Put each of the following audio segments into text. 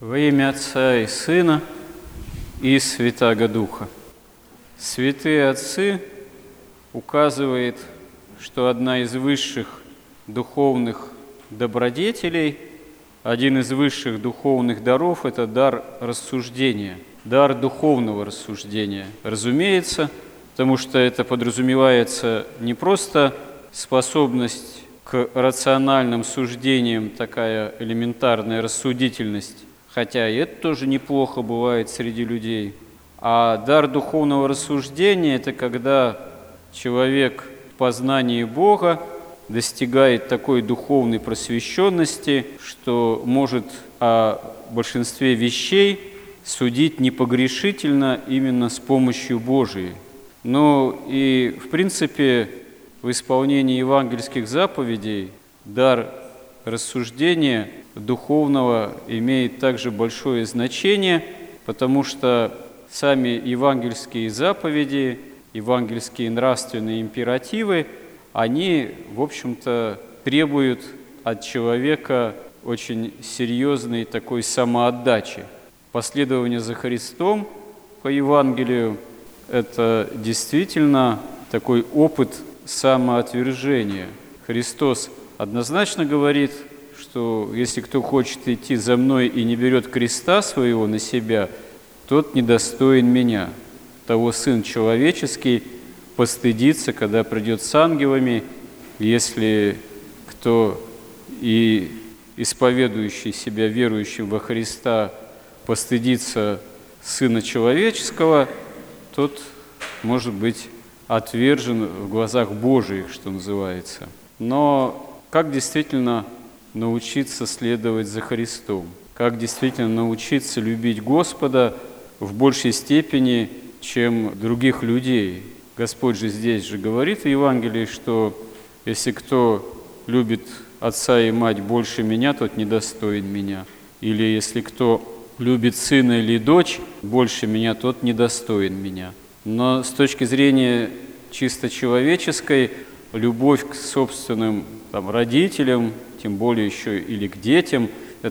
Во имя Отца и Сына и Святаго Духа. Святые Отцы указывает, что одна из высших духовных добродетелей, один из высших духовных даров – это дар рассуждения, дар духовного рассуждения. Разумеется, потому что это подразумевается не просто способность к рациональным суждениям, такая элементарная рассудительность, хотя и это тоже неплохо бывает среди людей. А дар духовного рассуждения – это когда человек в познании Бога достигает такой духовной просвещенности, что может о большинстве вещей судить непогрешительно именно с помощью Божией. Ну и, в принципе, в исполнении евангельских заповедей дар рассуждения духовного имеет также большое значение, потому что сами евангельские заповеди, евангельские нравственные императивы, они, в общем-то, требуют от человека очень серьезной такой самоотдачи. Последование за Христом по Евангелию – это действительно такой опыт самоотвержения. Христос однозначно говорит, что если кто хочет идти за мной и не берет креста своего на себя, тот недостоин меня. Того Сын Человеческий постыдится, когда придет с ангелами. Если кто и исповедующий себя верующим во Христа постыдится Сына Человеческого, тот может быть отвержен в глазах Божиих, что называется. Но как действительно научиться следовать за Христом? Как действительно научиться любить Господа в большей степени, чем других людей? Господь же здесь же говорит в Евангелии, что если кто любит отца и мать больше меня, тот недостоин меня. Или если кто любит сына или дочь больше меня, тот недостоин меня. Но с точки зрения чисто человеческой, любовь к собственным родителям, тем более еще или к детям,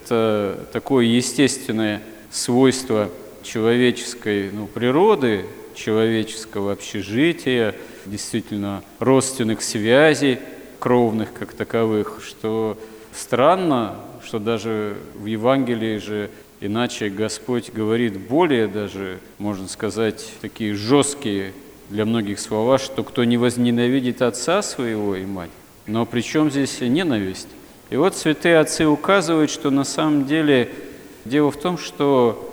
это такое естественное свойство человеческой природы, человеческого общежития, действительно родственных связей, кровных как таковых, что странно, что даже в Евангелии же иначе Господь говорит более даже, можно сказать, такие жесткие для многих слова, что кто не возненавидит отца своего и мать. Но при чем здесь ненависть? И вот святые отцы указывают, что на самом деле дело в том, что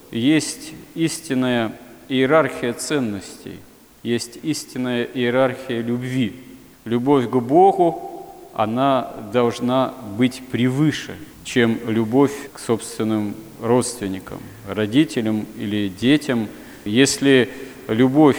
есть истинная иерархия ценностей, есть истинная иерархия любви. Любовь к Богу, она должна быть превыше, чем любовь к собственным родственникам, родителям или детям. Если любовь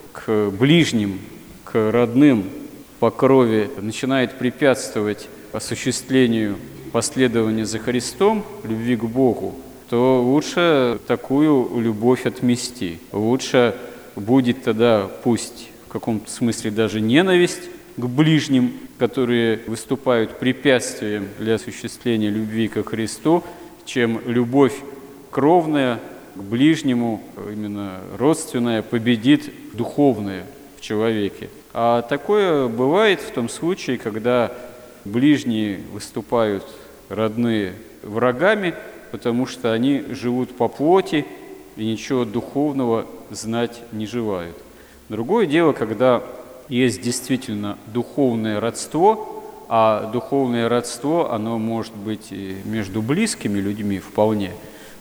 к ближним, к родным по крови начинает препятствовать осуществлению последования за Христом, любви к Богу, то лучше такую любовь отмести. Лучше будет тогда, пусть в каком-то смысле даже ненависть к ближним, которые выступают препятствием для осуществления любви ко Христу, чем любовь кровная к ближнему, именно родственная, победит духовное в человеке. А такое бывает в том случае, когда ближние выступают, родные, врагами, потому что они живут по плоти и ничего духовного знать не желают. Другое дело, когда есть действительно духовное родство, а духовное родство, оно может быть и между близкими людьми вполне,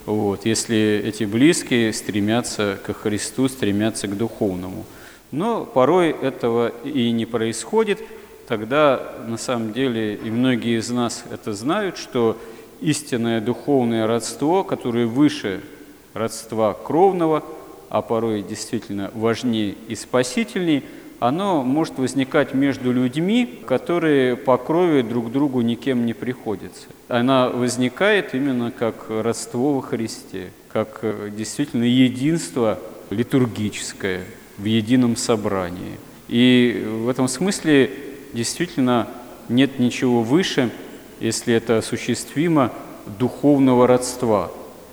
если эти близкие стремятся ко Христу, стремятся к духовному. Но порой этого и не происходит. Тогда, на самом деле, и многие из нас это знают, что истинное духовное родство, которое выше родства кровного, а порой действительно важнее и спасительней, оно может возникать между людьми, которые по крови друг другу никем не приходятся. Она возникает именно как родство во Христе, как действительно единство литургическое в едином собрании. И в этом смысле действительно нет ничего выше, если это осуществимо, духовного родства.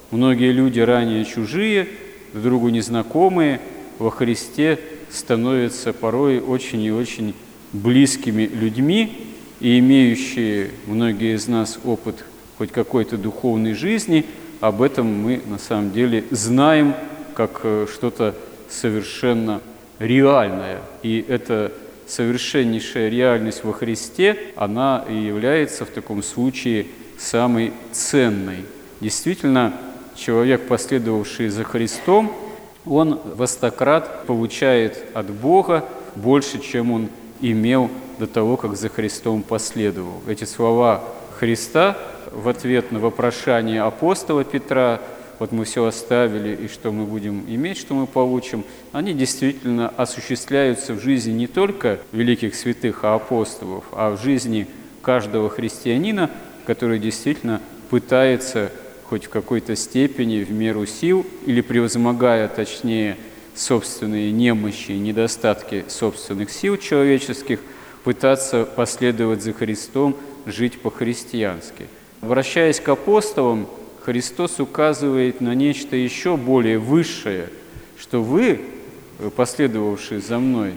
Многие люди, ранее чужие, друг другу незнакомые, во Христе становятся порой очень и очень близкими людьми, и имеющие многие из нас опыт хоть какой-то духовной жизни, об этом мы на самом деле знаем как что-то совершенно реальное. И эта совершеннейшая реальность во Христе, она и является в таком случае самой ценной. Действительно, человек, последовавший за Христом, он во 100 крат получает от Бога больше, чем он имел до того, как за Христом последовал. Эти слова Христа в ответ на вопрошание апостола Петра: вот мы все оставили, и что мы будем иметь, что мы получим, они действительно осуществляются в жизни не только великих святых, а апостолов, а в жизни каждого христианина, который действительно пытается хоть в какой-то степени, в меру сил, или превозмогая, точнее, собственные немощи и недостатки собственных сил человеческих, пытаться последовать за Христом, жить по-христиански. Обращаясь к апостолам, Христос указывает на нечто еще более высшее, что вы, последовавшие за мной,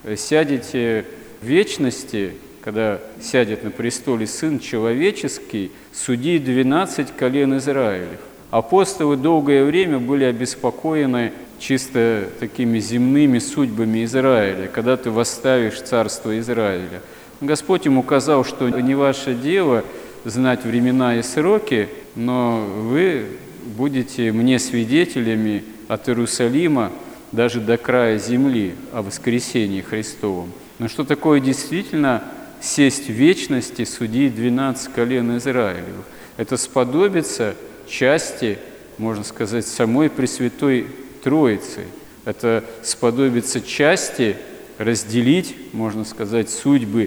сядете в вечности, когда сядет на престоле Сын Человеческий, судить 12 колен Израилев. Апостолы долгое время были обеспокоены чисто такими земными судьбами Израиля, когда ты восставишь царство Израиля. Господь им указал, что не ваше дело знать времена и сроки, но вы будете мне свидетелями от Иерусалима даже до края земли о воскресении Христовом. Но что такое действительно сесть в вечности, судить 12 колен Израилевых? Это сподобится части, можно сказать, самой Пресвятой Троицы. Это сподобится части разделить, можно сказать, судьбы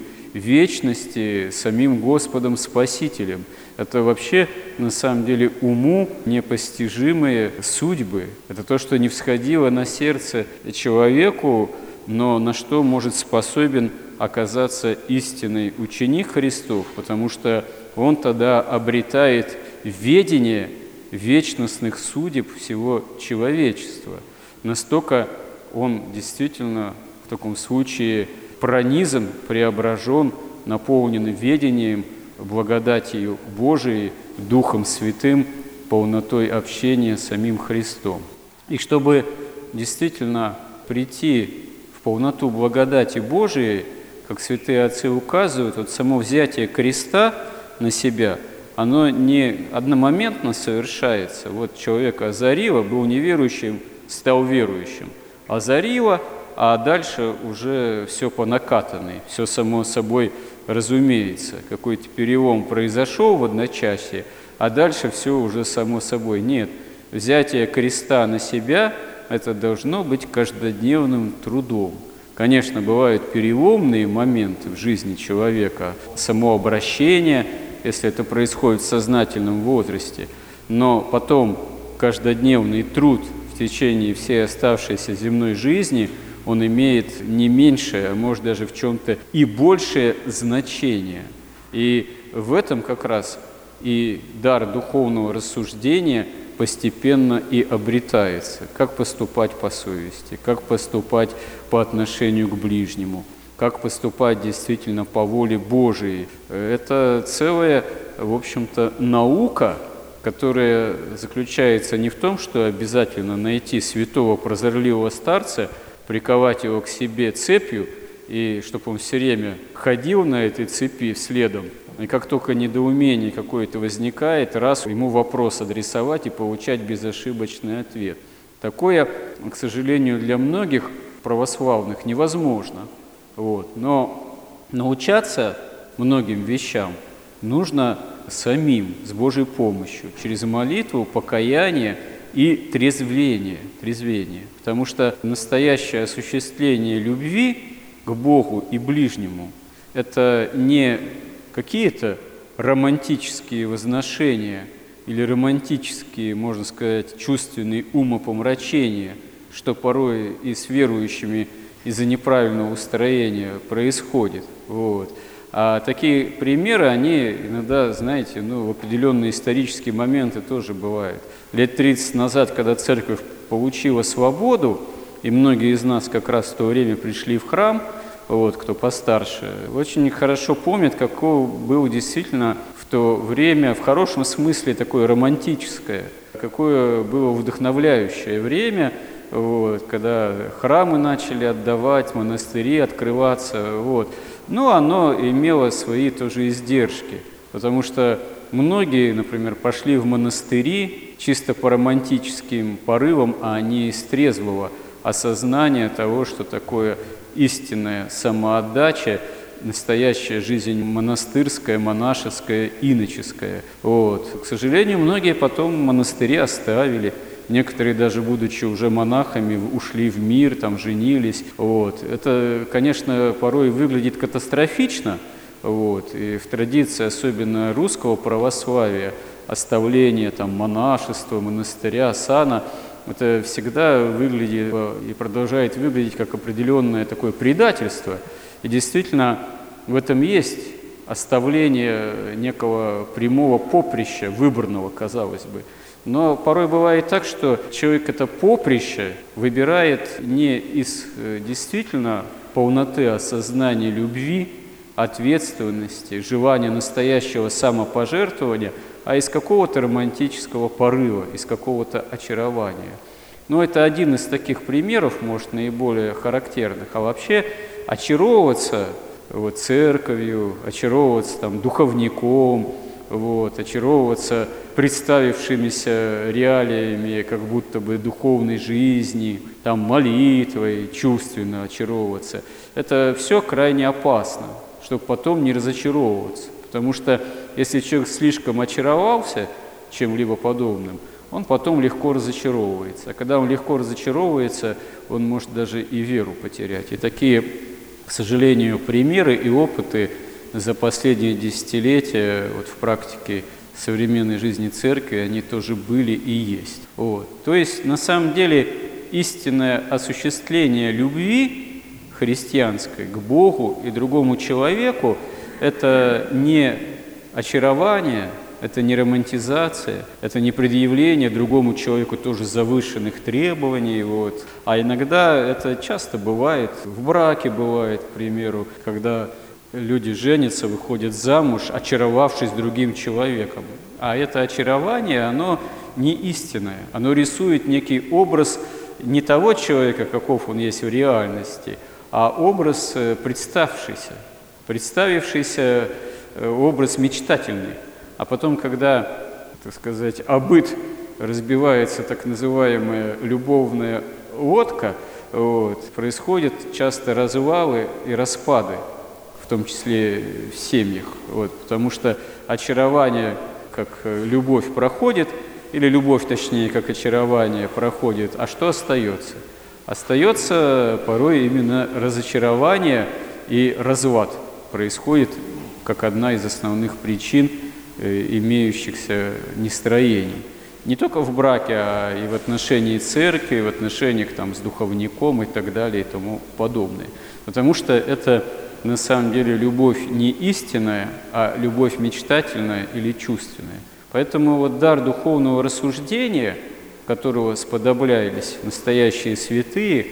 вечности самим Господом Спасителем. Это вообще, на самом деле, уму непостижимые судьбы. Это то, что не всходило на сердце человеку, но на что может способен оказаться истинный ученик Христов, потому что он тогда обретает ведение вечностных судеб всего человечества. Настолько он действительно в таком случае пронизан, преображен, наполнен ведением, благодатью Божией, Духом Святым, полнотой общения с самим Христом. И чтобы действительно прийти в полноту благодати Божией, как святые отцы указывают, вот само взятие креста на себя, оно не одномоментно совершается. Вот человека озарило, был неверующим, стал верующим. Озарило, а дальше уже все по накатанной, все само собой разумеется. Какой-то перелом произошел в одночасье, а дальше все уже само собой. Нет, взятие креста на себя – это должно быть каждодневным трудом. Конечно, бывают переломные моменты в жизни человека, само обращение, если это происходит в сознательном возрасте, но потом каждодневный труд в течение всей оставшейся земной жизни, он имеет не меньшее, а может даже в чем-то и большее значение. И в этом как раз и дар духовного рассуждения постепенно и обретается. Как поступать по совести, как поступать по отношению к ближнему, как поступать действительно по воле Божией. Это целая, в общем-то, наука, которая заключается не в том, что обязательно найти святого прозорливого старца, приковать его к себе цепью, и чтобы он все время ходил на этой цепи следом. И как только недоумение какое-то возникает, раз ему вопрос адресовать и получать безошибочный ответ. Такое, к сожалению, для многих православных невозможно. Но научаться многим вещам нужно самим, с Божьей помощью, через молитву, покаяние и трезвение. Потому что настоящее осуществление любви к Богу и ближнему – это не какие-то романтические возношения или романтические, можно сказать, чувственные умопомрачения, что порой и с верующими из-за неправильного устроения происходит. А такие примеры, они иногда, знаете, в определенные исторические моменты тоже бывают. Лет 30 назад, когда церковь получила свободу, и многие из нас как раз в то время пришли в храм, кто постарше, очень хорошо помнят, какое было действительно в то время, в хорошем смысле, такое романтическое, какое было вдохновляющее время, когда храмы начали отдавать, монастыри открываться. Но оно имело свои тоже издержки, потому что многие, например, пошли в монастыри чисто по романтическим порывам, а не из трезвого осознания того, что такое истинная самоотдача, настоящая жизнь монастырская, монашеская, иноческая. К сожалению, многие потом монастыри оставили. Некоторые, даже будучи уже монахами, ушли в мир, женились. Это, конечно, порой выглядит катастрофично. И в традиции, особенно русского православия, оставление монашества, монастыря, сана, это всегда выглядит и продолжает выглядеть как определенное такое предательство. И действительно, в этом есть оставление некого прямого поприща, выборного, казалось бы. Но порой бывает так, что человек это поприще выбирает не из действительно полноты осознания любви, ответственности, желания настоящего самопожертвования, а из какого-то романтического порыва, из какого-то очарования. Это один из таких примеров, может, наиболее характерных. А вообще очаровываться церковью, очаровываться духовником, очаровываться представившимися реалиями как будто бы духовной жизни, молитвой, чувственно очаровываться. Это все крайне опасно, чтобы потом не разочаровываться. Потому что если человек слишком очаровался чем-либо подобным, он потом легко разочаровывается. А когда он легко разочаровывается, он может даже и веру потерять. И такие, к сожалению, примеры и опыты за последние десятилетия в практике современной жизни церкви, они тоже были и есть. То есть, на самом деле, истинное осуществление любви христианской к Богу и другому человеку – это не очарование, это не романтизация, это не предъявление другому человеку тоже завышенных требований. А иногда это часто бывает, в браке бывает, к примеру, когда люди женятся, выходят замуж, очаровавшись другим человеком. А это очарование, оно не истинное. Оно рисует некий образ не того человека, каков он есть в реальности, а образ представившийся образ мечтательный. А потом, когда, так сказать, о быт разбивается так называемая любовная лодка, происходят часто развалы и распады, в том числе в семьях, потому что очарование, как любовь проходит, или любовь, точнее, как очарование проходит, а что остается? Остается порой именно разочарование и разлад. Происходит как одна из основных причин имеющихся нестроений. Не только в браке, а и в отношении церкви, в отношениях с духовником и так далее и тому подобное. Потому что это на самом деле любовь не истинная, а любовь мечтательная или чувственная. Поэтому дар духовного рассуждения, которого сподоблялись настоящие святые,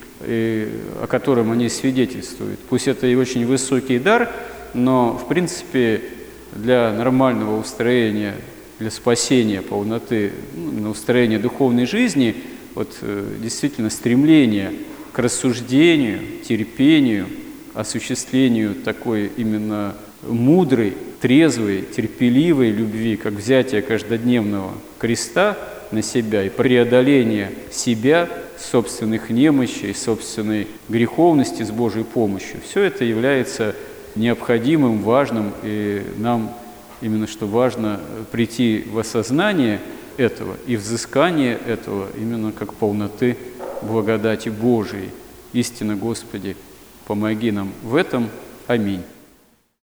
о котором они свидетельствуют, пусть это и очень высокий дар, но в принципе для нормального устроения, для спасения полноты, на устроение духовной жизни, действительно стремление к рассуждению, терпению, осуществлению такой именно мудрой, трезвой, терпеливой любви, как взятие каждодневного креста на себя и преодоление себя, собственных немощей, собственной греховности с Божьей помощью. Все это является необходимым, важным, и нам именно что важно прийти в осознание этого и взыскание этого именно как полноты благодати Божией. Истинно, Господи, помоги нам в этом. Аминь.